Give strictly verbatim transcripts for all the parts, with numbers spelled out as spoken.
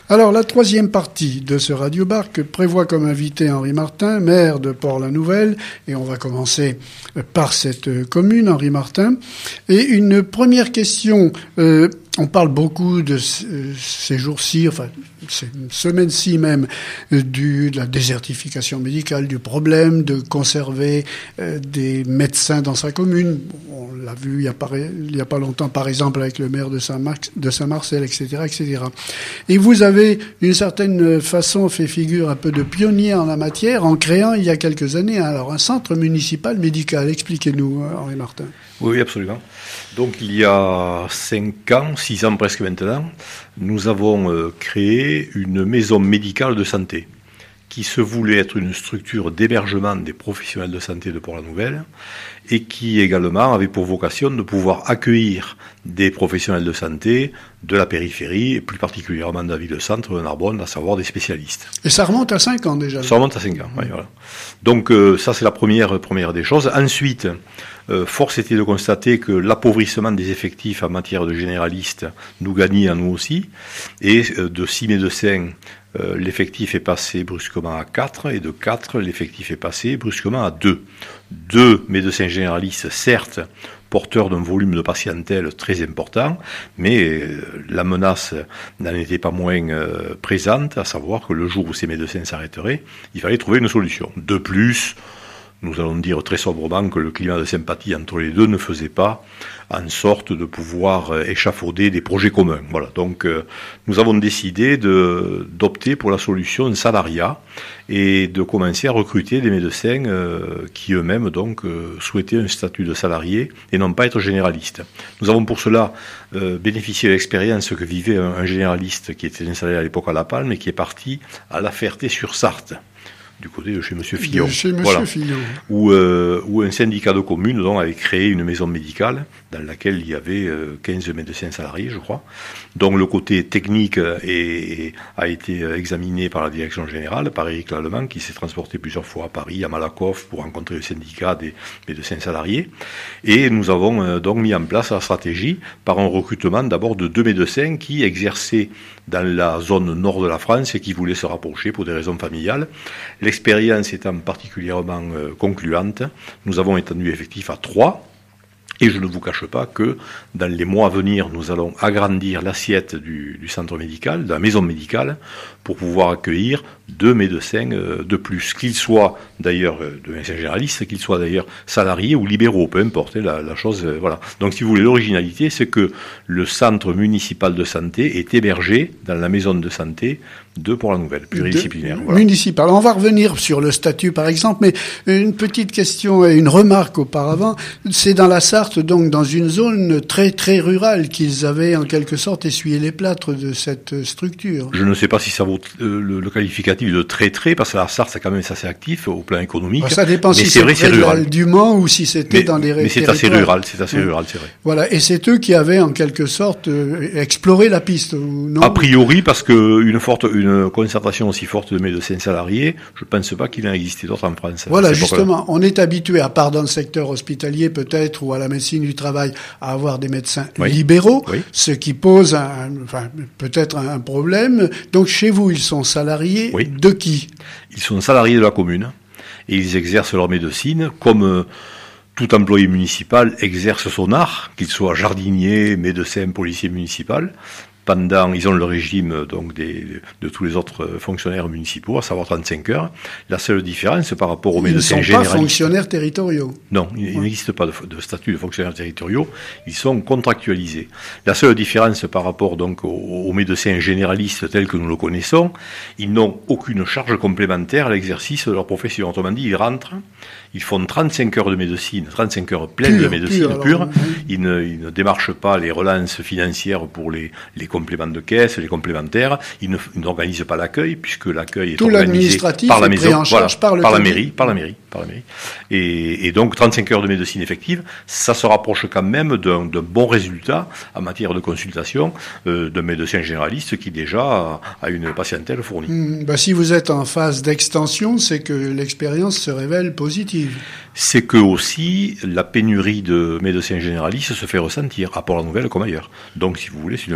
Alors, la troisième partie de ce radiobar que prévoit comme invité Henri Martin, maire de Port-la-Nouvelle, et on va commencer par cette commune, Henri Martin. Et une première question, euh, on parle beaucoup de ces jours-ci, enfin, ces semaines-ci même, du, de la désertification médicale, du problème de conserver euh, des médecins dans sa commune. On l'a vu il y a pas, il y a pas longtemps, par exemple, avec le maire de Saint-Max, de Saint-Marcel, et cetera, et cetera. Et vous avez, d'une certaine façon, fait figure un peu de pionnier en la matière, en créant, il y a quelques années, alors, un centre municipal médical. Expliquez-nous, Henri Martin. Oui, absolument. Donc, il y a cinq ans, six ans presque maintenant, nous avons euh, créé une maison médicale de santé qui se voulait être une structure d'hébergement des professionnels de santé de Port-la-Nouvelle et qui également avait pour vocation de pouvoir accueillir des professionnels de santé de la périphérie et plus particulièrement de la ville-centre de Narbonne, à savoir des spécialistes. Et ça remonte à cinq ans déjà. Ça remonte à cinq ans, oui, voilà. Donc euh, ça c'est la première, première des choses. Ensuite, euh, force était de constater que l'appauvrissement des effectifs en matière de généralistes nous gagnait à nous aussi, et euh, de six médecins, Euh, l'effectif est passé brusquement à quatre, et de quatre, l'effectif est passé brusquement à deux. Deux médecins généralistes, certes, porteurs d'un volume de patientèle très important, mais euh, la menace n'en était pas moins euh, présente, à savoir que le jour où ces médecins s'arrêteraient, il fallait trouver une solution. De plus, nous allons dire très sobrement que le climat de sympathie entre les deux ne faisait pas en sorte de pouvoir échafauder des projets communs. Voilà. Donc, euh, nous avons décidé de, d'opter pour la solution salariat et de commencer à recruter des médecins euh, qui eux-mêmes donc euh, souhaitaient un statut de salarié et non pas être généralistes. Nous avons pour cela euh, bénéficié de l'expérience que vivait un, un généraliste qui était installé à l'époque à La Palme et qui est parti à La Ferté-sur-Sarthe, du côté de chez M. Fillon. De chez M. Voilà. Fillon. Où, euh, où un syndicat de communes donc, avait créé une maison médicale dans laquelle il y avait euh, quinze médecins salariés, je crois. Donc le côté technique est, est, a été examiné par la direction générale, par Éric Lallemand, qui s'est transporté plusieurs fois à Paris, à Malakoff, pour rencontrer le syndicat des médecins salariés. Et nous avons euh, donc mis en place la stratégie par un recrutement d'abord de deux médecins qui exerçaient dans la zone nord de la France et qui voulaient se rapprocher pour des raisons familiales. L'expérience étant particulièrement euh, concluante, nous avons étendu l'effectif à trois. Et je ne vous cache pas que dans les mois à venir, nous allons agrandir l'assiette du, du centre médical, de la maison médicale, pour pouvoir accueillir deux médecins euh, de plus, qu'ils soient d'ailleurs euh, de médecins généralistes, qu'ils soient d'ailleurs salariés ou libéraux, peu importe la, la chose. Euh, voilà. Donc, si vous voulez, l'originalité, c'est que le centre municipal de santé est hébergé dans la maison de santé de Port-la-Nouvelle, pluridisciplinaire. Voilà. Municipal. On va revenir sur le statut, par exemple, mais une petite question et une remarque auparavant. C'est dans la Sarthe, donc dans une zone très très rurale, qu'ils avaient en quelque sorte essuyé les plâtres de cette structure. Je ne sais pas si ça vaut euh, le, le qualificatif de très très, parce que la Sarthe, c'est quand même assez actif au plan économique. Alors, ça dépend mais si c'est, c'est vrai, près c'est rural. du Mans ou si c'était mais, dans des Mais c'est territoires. assez rural, c'est assez oui. rural, c'est vrai. Voilà, et c'est eux qui avaient en quelque sorte euh, exploré la piste, ou non? A priori, parce que une forte, une concertation aussi forte de médecins salariés, je ne pense pas qu'il en existait d'autres en France. Voilà, justement, on est habitué, à part dans le secteur hospitalier peut-être, ou à la médecine du travail, à avoir des médecins oui. libéraux, oui. ce qui pose un, enfin, peut-être un problème. Donc chez vous, ils sont salariés oui. de qui? Ils sont salariés de la commune, et ils exercent leur médecine comme euh, tout employé municipal exerce son art, qu'il soit jardinier, médecin, policier municipal. Pendant, ils ont le régime donc des, de tous les autres fonctionnaires municipaux, à savoir trente-cinq heures. La seule différence par rapport aux médecins généralistes... Ils ne sont pas fonctionnaires territoriaux. Non, il ouais. n'existe pas de, de statut de fonctionnaires territoriaux. Ils sont contractualisés. La seule différence par rapport donc aux, aux médecins généralistes tels que nous le connaissons, ils n'ont aucune charge complémentaire à l'exercice de leur profession. Autrement dit, ils rentrent, ils font trente-cinq heures de médecine, trente-cinq heures pleines pure, de médecine pure. pure. Alors, oui. ils, ne, ils ne démarchent pas les relances financières pour les, les compléments de caisse, les complémentaires. Ils, ne, ils n'organisent pas l'accueil, puisque l'accueil est Tout organisé par la maison, en charge voilà, par, le par la mairie, par la mairie, par la mairie. Et, et donc trente-cinq heures de médecine effective, ça se rapproche quand même d'un, d'un bon résultat en matière de consultation euh, d'un médecin généraliste qui déjà a, a une patientèle fournie. Mmh, bah si vous êtes en phase d'extension, c'est que l'expérience se révèle positive. C'est que aussi la pénurie de médecins généralistes se fait ressentir à Port-la-Nouvelle comme ailleurs. Donc, si vous voulez, c'est une manière de,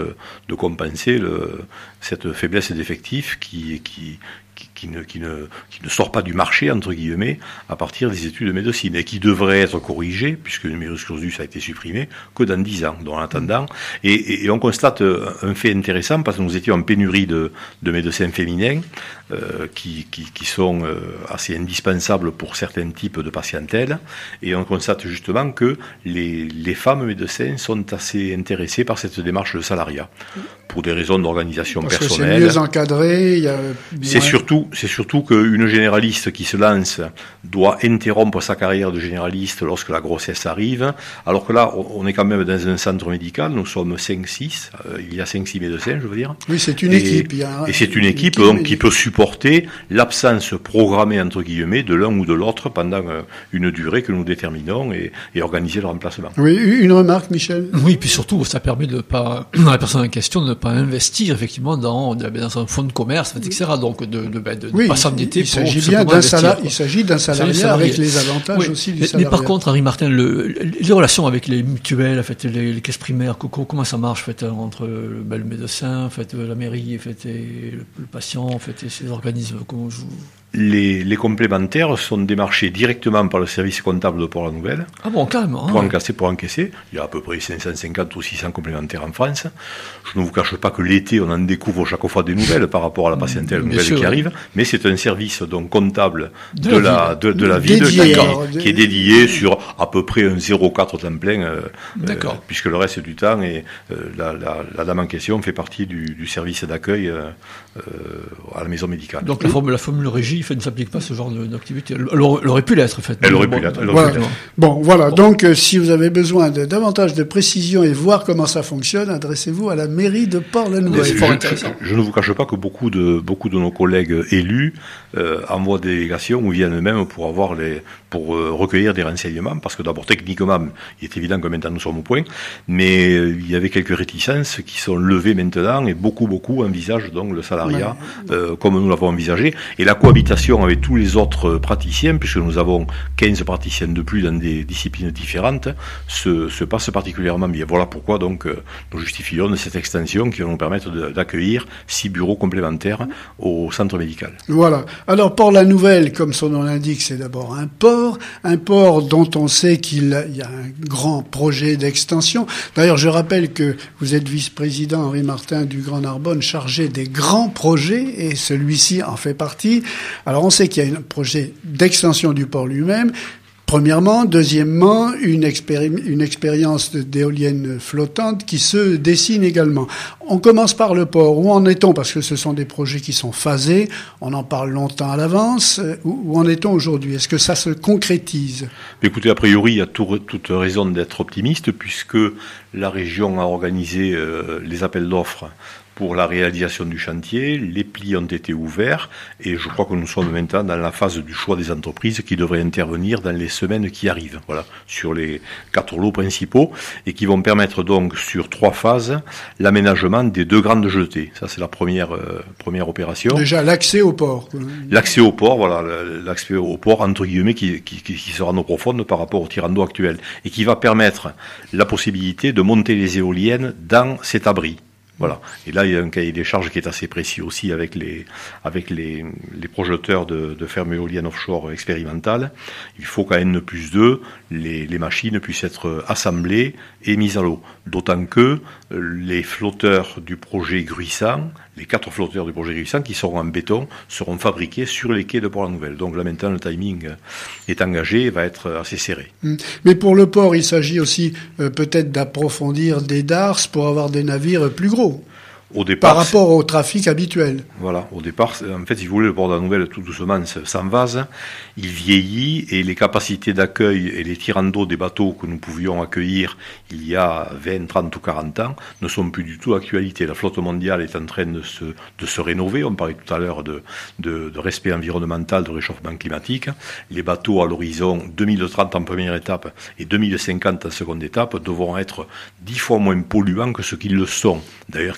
de, de compenser le, cette faiblesse d'effectifs qui, qui, qui, qui, ne, qui, ne, qui ne sort pas du marché, entre guillemets, à partir des études de médecine, et qui devrait être corrigé, puisque le numerus clausus a été supprimé, que dans dix ans, donc en attendant. Et, et, et on constate un fait intéressant, parce que nous étions en pénurie de, de médecins féminins, euh, qui, qui, qui sont euh, assez indispensables pour certains types de patientèle, et on constate justement que les, les femmes médecins sont assez intéressées par cette démarche de salariat, pour des raisons d'organisation parce personnelle. Que c'est mieux encadré. Il y a c'est surtout, c'est surtout qu'une généraliste qui se lance doit interrompre sa carrière de généraliste lorsque la grossesse arrive, alors que là, on est quand même dans un centre médical, nous sommes cinq six, euh, il y a cinq six médecins, je veux dire. Oui, c'est une et, équipe. Il y a, et c'est une, une équipe, équipe donc, mais... qui peut supporter l'absence programmée, entre guillemets, de l'un ou de l'autre pendant une durée que nous déterminons et, et organiser le remplacement. Oui, une remarque, Michel. Oui, puis surtout, ça permet de pas, la personne en question de ne pas investir, effectivement, dans, dans un fonds de commerce, et cetera. Donc, de, de, de, de oui, pas s'endetter il pour s'agit bien d'un salaire, il s'agit d'un salarié, salarié avec les avantages oui. aussi du mais, salarié. Mais par contre, Henri Martin, le, les relations avec les mutuelles, en fait, les, les caisses primaires, comment ça marche, en fait, entre ben, le médecin, en fait, la mairie, en fait, et le, le patient, en fait, et ces organismes, comment je... Les, les complémentaires sont démarchés directement par le service comptable de Port-la-Nouvelle. Ah bon, carrément. Pour hein. encaisser, pour encaisser. Il y a à peu près cinq cent cinquante ou six cents complémentaires en France. Je ne vous cache pas que l'été, on en découvre chaque fois des nouvelles par rapport à la patientèle Bien nouvelle sûr, qui oui. arrive. Mais c'est un service donc comptable de, de la, la de, de la ville dédié, qui, alors, qui est dédié sur à peu près un zéro virgule quatre temps plein. Euh, D'accord. Euh, puisque le reste du temps, et, euh, la, la, la dame en question fait partie du, du service d'accueil euh, euh, à la maison médicale. Donc la formule, la formule régie fait, ne s'applique pas à ce genre d'activité. Elle, elle aurait pu l'être, en fait. Elle aurait bon, pu l'être. Elle voilà. aurait pu l'être. Bon, voilà. Bon. Donc, euh, si vous avez besoin de davantage de précision et voir comment ça fonctionne, adressez-vous à la mairie de Port-la-Nouvelle. C'est fort intéressant. Je, je ne vous cache pas que beaucoup de beaucoup de nos collègues élus euh, envoient des délégations ou viennent eux-mêmes pour avoir les pour euh, recueillir des renseignements, parce que d'abord techniquement, il est évident que maintenant nous sommes au point, mais euh, il y avait quelques réticences qui sont levées maintenant, et beaucoup beaucoup envisagent donc le salariat ouais. euh, comme nous l'avons envisagé, et la cohabitation avec tous les autres praticiens, puisque nous avons quinze praticiens de plus dans des disciplines différentes, se, se passe particulièrement bien. Voilà pourquoi donc euh, nous justifions de cette extension qui va nous permettre de, d'accueillir six bureaux complémentaires au centre médical. Voilà. Alors Port-la-Nouvelle, comme son nom l'indique, c'est d'abord un port, un port dont on sait qu'il y a un grand projet d'extension. D'ailleurs, je rappelle que vous êtes vice-président, Henri Martin, du Grand Narbonne, chargé des grands projets, et celui-ci en fait partie. Alors on sait qu'il y a un projet d'extension du port lui-même. Premièrement, deuxièmement, une, expéri- une expérience d'éolienne flottante qui se dessine également. On commence par le port. Où en est-on? Parce que ce sont des projets qui sont phasés. On en parle longtemps à l'avance. Où, où en est-on aujourd'hui? Est-ce que ça se concrétise? Écoutez, a priori, il y a tout, toute raison d'être optimiste, puisque la région a organisé euh, les appels d'offres pour la réalisation du chantier, les plis ont été ouverts, et je crois que nous sommes maintenant dans la phase du choix des entreprises qui devraient intervenir dans les semaines qui arrivent, voilà, sur les quatre lots principaux, et qui vont permettre donc sur trois phases l'aménagement des deux grandes jetées. Ça, c'est la première euh, première opération. Déjà l'accès au port. L'accès au port, voilà, l'accès au port entre guillemets qui, qui, qui sera non profonde par rapport au tirant d'eau actuel, et qui va permettre la possibilité de monter les éoliennes dans cet abri. Voilà. Et là, il y a un cahier des charges qui est assez précis aussi avec les, avec les, les projeteurs de, de fermes éoliennes offshore expérimentales. Il faut qu'à N plus deux, les, les machines puissent être assemblées et mises à l'eau. D'autant que les flotteurs du projet Gruissant, les quatre flotteurs du projet Gruissant qui seront en béton, seront fabriqués sur les quais de Port-la-Nouvelle. Donc là, maintenant, le timing est engagé et va être assez serré. Mais pour le port, il s'agit aussi euh, peut-être d'approfondir des darses pour avoir des navires plus gros. Au départ, par rapport au trafic habituel. Voilà, au départ, en fait, si vous voulez, le port de la Nouvelle, tout doucement, s'envase, il vieillit, et les capacités d'accueil et les tirants d'eau des bateaux que nous pouvions accueillir il y a vingt, trente ou quarante ans ne sont plus du tout d'actualité. La flotte mondiale est en train de se, de se rénover. On parlait tout à l'heure de, de, de respect environnemental, de réchauffement climatique. Les bateaux à l'horizon deux mille trente en première étape et deux mille cinquante en seconde étape devront être dix fois moins polluants que ce qu'ils le sont. D'ailleurs, qui n'a pas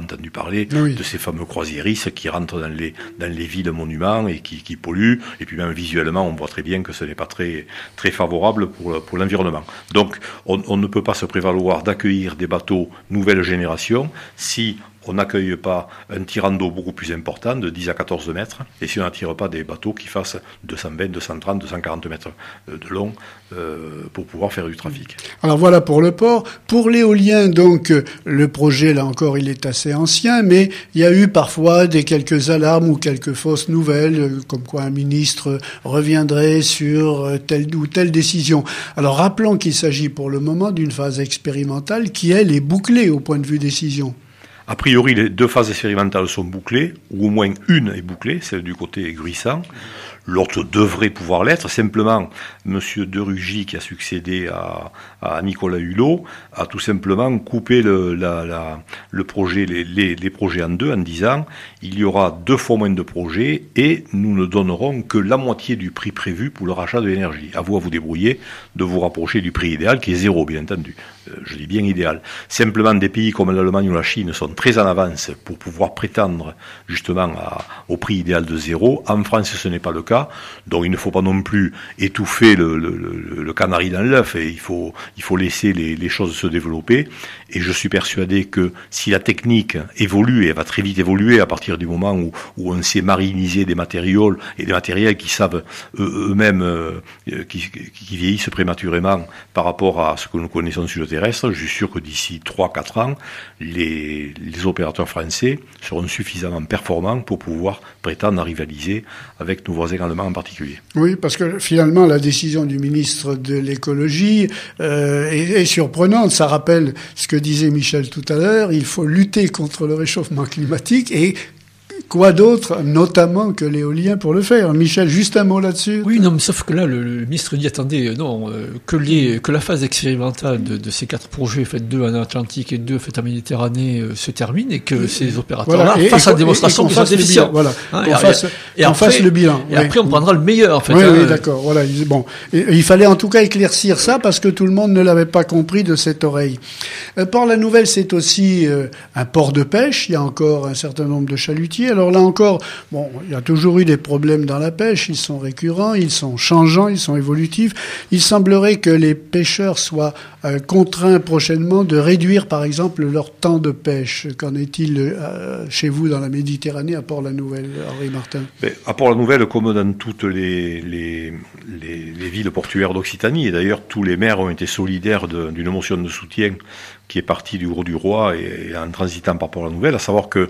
entendu parler oui. de ces fameux croisiéristes qui rentrent dans les, dans les villes monuments et qui, qui polluent. Et puis même visuellement, on voit très bien que ce n'est pas très, très favorable pour, pour l'environnement. Donc, on, on ne peut pas se prévaloir d'accueillir des bateaux nouvelle génération si on n'accueille pas un tirant d'eau beaucoup plus important, de dix à quatorze mètres, et si on n'attire pas des bateaux qui fassent deux cent vingt, deux cent trente, deux cent quarante mètres de long euh, pour pouvoir faire du trafic. Alors voilà pour le port. Pour l'éolien, donc, le projet, là encore, il est assez ancien, mais il y a eu parfois des quelques alarmes ou quelques fausses nouvelles, comme quoi un ministre reviendrait sur telle ou telle décision. Alors rappelons qu'il s'agit pour le moment d'une phase expérimentale qui, elle, est bouclée au point de vue décision. A priori, les deux phases expérimentales sont bouclées, ou au moins une est bouclée, celle du côté Gruissant. L'autre devrait pouvoir l'être. Simplement, M. De Rugy, qui a succédé à, à Nicolas Hulot, a tout simplement coupé le, la, la, le projet, les, les, les projets en deux, en disant il y aura deux fois moins de projets et nous ne donnerons que la moitié du prix prévu pour le rachat de l'énergie. À vous à vous débrouiller de vous rapprocher du prix idéal, qui est zéro, bien entendu. Euh, je dis bien idéal. Simplement, des pays comme l'Allemagne ou la Chine sont très en avance pour pouvoir prétendre justement à, au prix idéal de zéro. En France, ce n'est pas le cas. Donc il ne faut pas non plus étouffer le, le, le, le canari dans l'œuf, et il faut, il faut laisser les, les choses se développer. Et je suis persuadé que si la technique évolue, et elle va très vite évoluer à partir du moment où, où on sait mariniser des matériaux et des matériels qui savent eux, eux-mêmes, euh, qui, qui vieillissent prématurément par rapport à ce que nous connaissons sur le terrestre, je suis sûr que d'ici trois à quatre ans, les, les opérateurs français seront suffisamment performants pour pouvoir prétendre à rivaliser avec nos voisins allemands en particulier. Oui, parce que finalement, la décision du ministre de l'écologie euh, est, est surprenante. Ça rappelle ce que disait Michel tout à l'heure. Il faut lutter contre le réchauffement climatique, et quoi d'autre, notamment que l'éolien, pour le faire. Michel, juste un mot là-dessus. Oui, non, mais sauf que là, le, le ministre dit, attendez, non, euh, que, les, que la phase expérimentale de, de ces quatre projets, faits deux en Atlantique et deux faits en Méditerranée, euh, se termine, et que ces opérateurs-là voilà, fassent la démonstration qu'ils sont déficients. Voilà, hein, qu'on et, fasse, et qu'on après, fasse le bilan. Et oui. après, on prendra le meilleur, en fait. Oui, hein, oui, d'accord. Voilà. Bon, et, il fallait en tout cas éclaircir ça, parce que tout le monde ne l'avait pas compris de cette oreille. Euh, Port-la-Nouvelle, c'est aussi euh, un port de pêche. Il y a encore un certain nombre de chalutiers. Alors là encore, bon, il y a toujours eu des problèmes dans la pêche, ils sont récurrents, ils sont changeants, ils sont évolutifs. Il semblerait que les pêcheurs soient euh, contraints prochainement de réduire, par exemple, leur temps de pêche. Qu'en est-il euh, chez vous dans la Méditerranée, à Port-la-Nouvelle, Henri Martin? Mais à Port-la-Nouvelle, comme dans toutes les, les, les, les villes portuaires d'Occitanie, et d'ailleurs tous les maires ont été solidaires de, d'une motion de soutien qui est partie du Gros-du-Roi et, et en transitant par Port-la-Nouvelle, à savoir que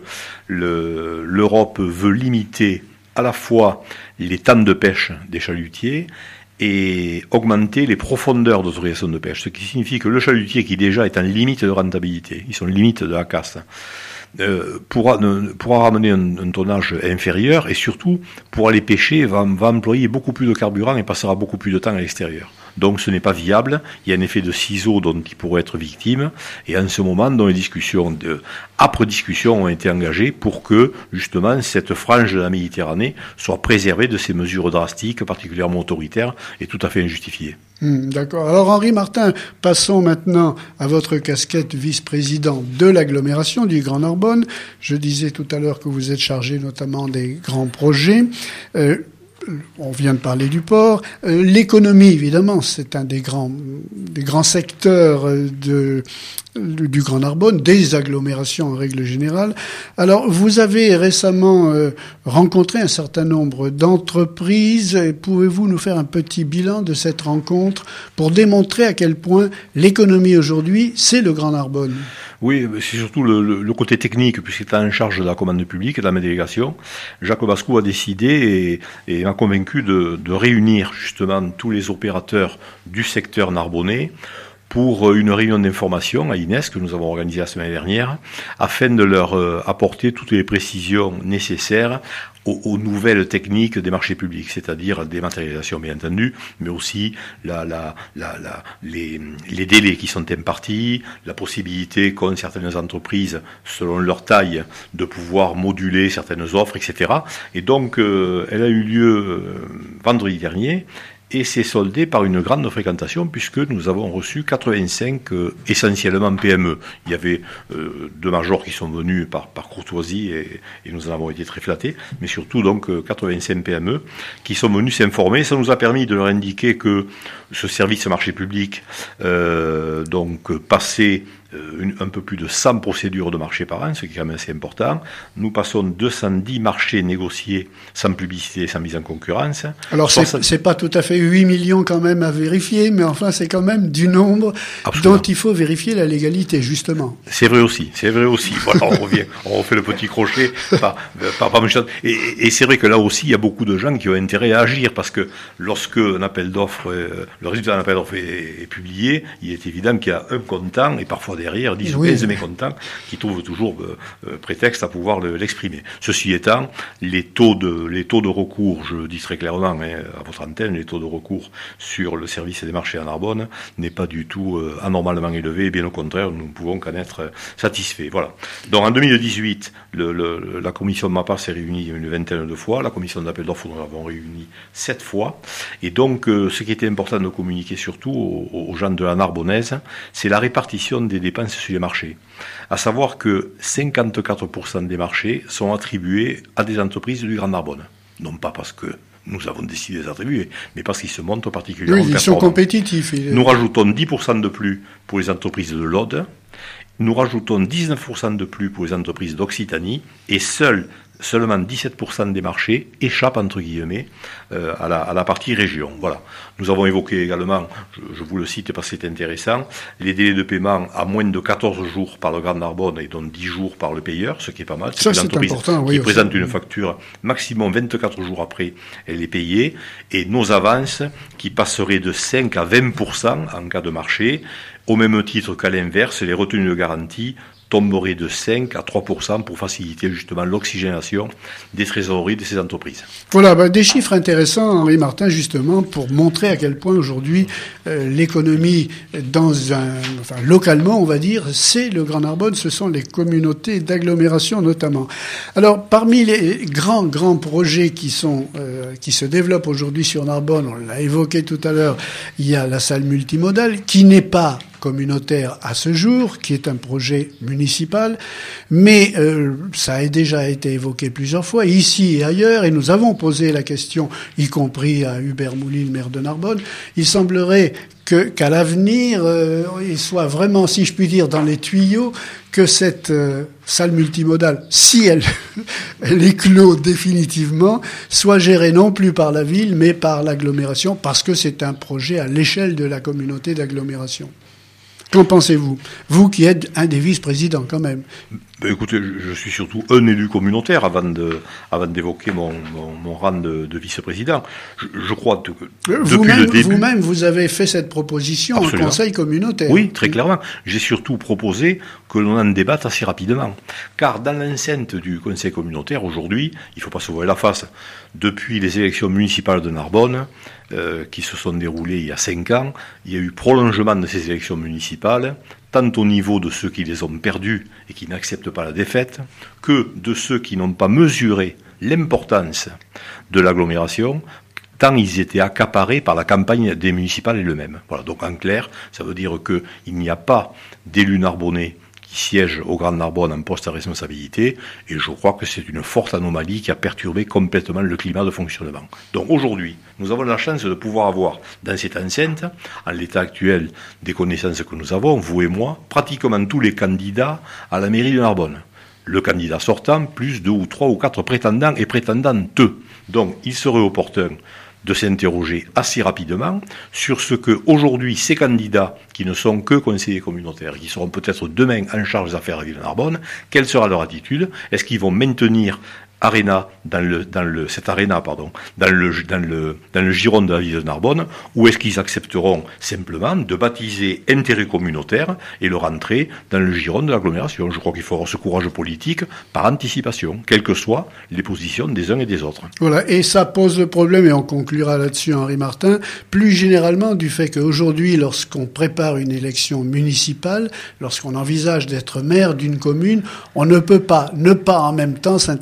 le, l'Europe veut limiter à la fois les temps de pêche des chalutiers et augmenter les profondeurs d'autorisation de pêche, ce qui signifie que le chalutier, qui déjà est en limite de rentabilité, ils sont limite de la casse, euh, pourra, ne, pourra ramener un, un tonnage inférieur, et surtout, pour aller pêcher, va, va employer beaucoup plus de carburant et passera beaucoup plus de temps à l'extérieur. Donc ce n'est pas viable, il y a un effet de ciseau dont il pourrait être victime, et en ce moment, dans les discussions, de, âpres discussions ont été engagées pour que, justement, cette frange de la Méditerranée soit préservée de ces mesures drastiques, particulièrement autoritaires, et tout à fait injustifiées. Mmh, d'accord. Alors Henri Martin, passons maintenant à votre casquette vice-président de l'agglomération du Grand Narbonne. Je disais tout à l'heure que vous êtes chargé notamment des grands projets. Euh, On vient de parler du port. Euh, l'économie, évidemment, c'est un des grands, des grands secteurs de, du Grand Narbonne, des agglomérations en règle générale. Alors, vous avez récemment euh, rencontré un certain nombre d'entreprises. Pouvez-vous nous faire un petit bilan de cette rencontre pour démontrer à quel point l'économie aujourd'hui, c'est le Grand Narbonne? Oui, c'est surtout le, le, le côté technique, puisqu'il est en charge de la commande publique, de la délégation. Jacques Bascou a décidé et, et m'a convaincu de, de réunir justement tous les opérateurs du secteur narbonnais pour une réunion d'information à Inès que nous avons organisée la semaine dernière, afin de leur apporter toutes les précisions nécessaires aux, aux nouvelles techniques des marchés publics, c'est-à-dire des matérialisations bien entendu, mais aussi la, la, la, la, les, les délais qui sont impartis, la possibilité qu'ont certaines entreprises, selon leur taille, de pouvoir moduler certaines offres, et cetera. Et donc, euh, elle a eu lieu euh, vendredi dernier. et c'est soldé par une grande fréquentation puisque nous avons reçu quatre-vingt-cinq euh, essentiellement P M E. Il y avait euh, deux majors qui sont venus par, par courtoisie et, et nous en avons été très flattés, mais surtout donc euh, quatre-vingt-cinq P M E qui sont venus s'informer. Ça nous a permis de leur indiquer que ce service marché public euh, donc passait Une, un peu plus de cent procédures de marché par an, ce qui est quand même assez important. Nous passons deux cent dix marchés négociés sans publicité, sans mise en concurrence. Alors, c'est, soixante... c'est pas tout à fait huit millions quand même à vérifier, mais enfin, c'est quand même du nombre Absolument. Dont il faut vérifier la légalité, justement. C'est vrai aussi, c'est vrai aussi. Voilà, on revient, on refait le petit crochet par, par, par et, et c'est vrai que là aussi, il y a beaucoup de gens qui ont intérêt à agir, parce que lorsque un appel d'offres, euh, le résultat d'un appel d'offres est, est publié, il est évident qu'il y a un comptant, et parfois derrière dix ou quinze oui. mécontents qui trouvent toujours euh, prétexte à pouvoir le, l'exprimer. Ceci étant, les taux de les taux de recours, je dis très clairement hein, à votre antenne, les taux de recours sur le service des marchés à Narbonne n'est pas du tout euh, anormalement élevé, bien au contraire, nous ne pouvons qu'en être euh, satisfaits. Voilà. Donc en deux mille dix-huit, le, le, la commission de MAPA s'est réunie une vingtaine de fois, la commission d'appel d'offres nous l'avons réunie sept fois, et donc euh, ce qui était important de communiquer surtout aux, aux gens de la Narbonnaise, c'est la répartition des dépenses sur les marchés. À savoir que cinquante-quatre pour cent des marchés sont attribués à des entreprises du Grand Narbonne. Non pas parce que nous avons décidé de les attribuer, mais parce qu'ils se montrent particulièrement oui, ils sont compétitifs. Nous rajoutons dix pour cent de plus pour les entreprises de l'Aude, nous rajoutons dix-neuf pour cent de plus pour les entreprises d'Occitanie, et seuls Seulement dix-sept pour cent des marchés échappent, entre guillemets, euh, à, la, à la partie région. Voilà. Nous avons évoqué également, je, je vous le cite parce que c'est intéressant, les délais de paiement à moins de quatorze jours par le Grand Narbonne et donc dix jours par le payeur, ce qui est pas mal. Ça, c'est l'entreprise important, qui oui, présente aussi. Une facture maximum vingt-quatre jours après, elle est payée. Et nos avances, qui passeraient de cinq à vingt pour cent en cas de marché, au même titre qu'à l'inverse, les retenues de garantie tomberait de cinq à trois pour cent pour faciliter justement l'oxygénation des trésoreries de ces entreprises. Voilà, bah, des chiffres intéressants, Henri Martin, justement, pour montrer à quel point aujourd'hui euh, l'économie dans un, enfin localement, on va dire, c'est le Grand Narbonne, ce sont les communautés d'agglomération notamment. Alors, parmi les grands grands projets qui sont euh, qui se développent aujourd'hui sur Narbonne, on l'a évoqué tout à l'heure, il y a la salle multimodale qui n'est pas communautaire à ce jour, qui est un projet municipal, mais euh, ça a déjà été évoqué plusieurs fois, ici et ailleurs, et nous avons posé la question, y compris à Hubert Mouly, le maire de Narbonne. Il semblerait que qu'à l'avenir, euh, il soit vraiment, si je puis dire, dans les tuyaux, que cette euh, salle multimodale, si elle, elle éclot définitivement, soit gérée non plus par la ville, mais par l'agglomération, parce que c'est un projet à l'échelle de la communauté d'agglomération. Qu'en pensez-vous? Vous qui êtes un des vice-présidents, quand même. Ben écoutez, je suis surtout un élu communautaire avant de, avant d'évoquer mon, mon, mon rang de, de vice-président. Je, je crois que depuis vous-même, le début... Vous-même, vous avez fait cette proposition Absolument. En conseil communautaire. Oui, très clairement. J'ai surtout proposé que l'on en débatte assez rapidement. Car dans l'enceinte du conseil communautaire, aujourd'hui, il ne faut pas se voiler la face, depuis les élections municipales de Narbonne, euh, qui se sont déroulées il y a cinq ans, il y a eu prolongement de ces élections municipales, tant au niveau de ceux qui les ont perdues et qui n'acceptent pas la défaite, que de ceux qui n'ont pas mesuré l'importance de l'agglomération, tant ils étaient accaparés par la campagne des municipales elles-mêmes. Voilà, donc en clair, ça veut dire qu'il n'y a pas d'élus narbonnais qui siègent au Grand Narbonne en poste à responsabilité, et je crois que c'est une forte anomalie qui a perturbé complètement le climat de fonctionnement. Donc aujourd'hui, nous avons la chance de pouvoir avoir dans cette enceinte, en l'état actuel des connaissances que nous avons, vous et moi, pratiquement tous les candidats à la mairie de Narbonne. Le candidat sortant, plus deux ou trois ou quatre prétendants et prétendantes. Donc il serait opportun de s'interroger assez rapidement sur ce que aujourd'hui ces candidats qui ne sont que conseillers communautaires, qui seront peut-être demain en charge des affaires à la ville de Narbonne, quelle sera leur attitude? Est-ce qu'ils vont maintenir Arena dans le dans le cette Arena pardon dans le dans le dans le giron de la ville de Narbonne, ou est-ce qu'ils accepteront simplement de baptiser intérêt communautaire et le rentrer dans le giron de l'agglomération? Je crois qu'il faut avoir ce courage politique par anticipation, quelles que soient les positions des uns et des autres. Voilà, et ça pose le problème, et on conclura là-dessus, Henri Martin, plus généralement du fait qu'aujourd'hui, lorsqu'on prépare une élection municipale, lorsqu'on envisage d'être maire d'une commune, on ne peut pas ne pas en même temps s'intéresser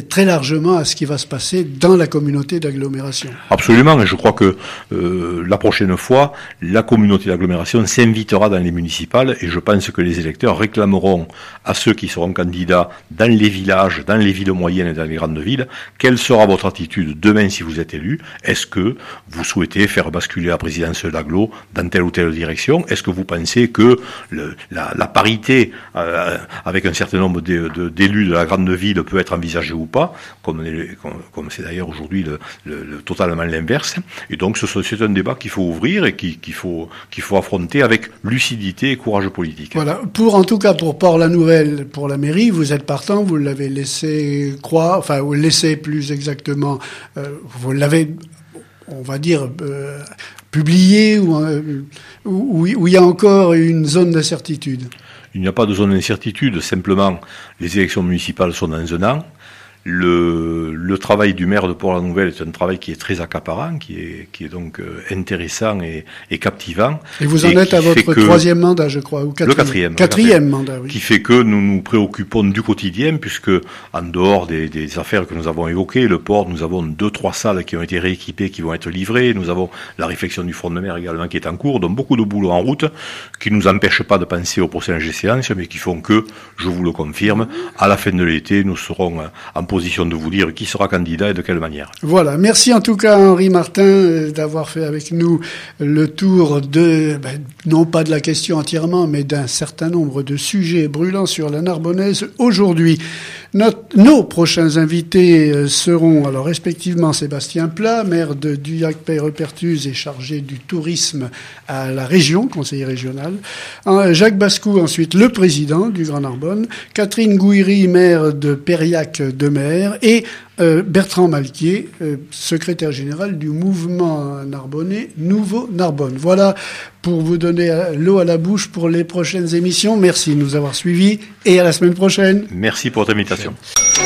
très largement à ce qui va se passer dans la communauté d'agglomération. Absolument, et je crois que euh, la prochaine fois, la communauté d'agglomération s'invitera dans les municipales, et je pense que les électeurs réclameront à ceux qui seront candidats dans les villages, dans les villes moyennes et dans les grandes villes, quelle sera votre attitude demain si vous êtes élu. Est-ce que vous souhaitez faire basculer la présidence de l'agglo dans telle ou telle direction? Est-ce que vous pensez que le, la, la parité euh, avec un certain nombre de, de, d'élus de la grande ville peut être envisagée ou pas, comme, comme, comme c'est d'ailleurs aujourd'hui le, le, le, totalement l'inverse. Et donc ce, c'est un débat qu'il faut ouvrir et qu'il, qu'il, faut, qu'il faut affronter avec lucidité et courage politique. Voilà. Pour, en tout cas, pour Port-la-Nouvelle, pour la mairie, vous êtes partant, vous l'avez laissé croire, enfin, vous le laissez plus exactement, euh, vous l'avez, on va dire, euh, publié, ou euh, où, où il y a encore une zone d'incertitude. Il n'y a pas de zone d'incertitude, simplement les élections municipales sont dans un an. Le, le travail du maire de Port-la-Nouvelle est un travail qui est très accaparant, qui est, qui est donc euh, intéressant et, et captivant. Et vous en et êtes à votre que, troisième mandat, je crois, ou quatrième. Le quatrième. Quatrième mandat, oui. Qui fait que nous nous préoccupons du quotidien, puisque en dehors des, des affaires que nous avons évoquées, le port, nous avons deux, trois salles qui ont été rééquipées, qui vont être livrées. Nous avons la réflexion du front de mer également qui est en cours, donc beaucoup de boulot en route, qui nous empêche pas de penser aux prochaines échéances, mais qui font que, je vous le confirme, à la fin de l'été, nous serons en position de vous dire qui sera candidat et de quelle manière. Voilà. Merci en tout cas Henri Martin d'avoir fait avec nous le tour de, ben, non pas de la question entièrement, mais d'un certain nombre de sujets brûlants sur la Narbonnaise aujourd'hui. Notre, nos prochains invités seront alors respectivement Sébastien Plat, maire de Duyac-Peyrepertuse et chargé du tourisme à la région, conseiller régional. Jacques Bascou, ensuite le président du Grand Narbonne. Catherine Gouiri, maire de Périac-de-Mer. Et euh, Bertrand Malquier, euh, secrétaire général du mouvement narbonnais Nouveau Narbonne. Voilà pour vous donner l'eau à la bouche pour les prochaines émissions. Merci de nous avoir suivis et à la semaine prochaine. Merci pour votre invitation.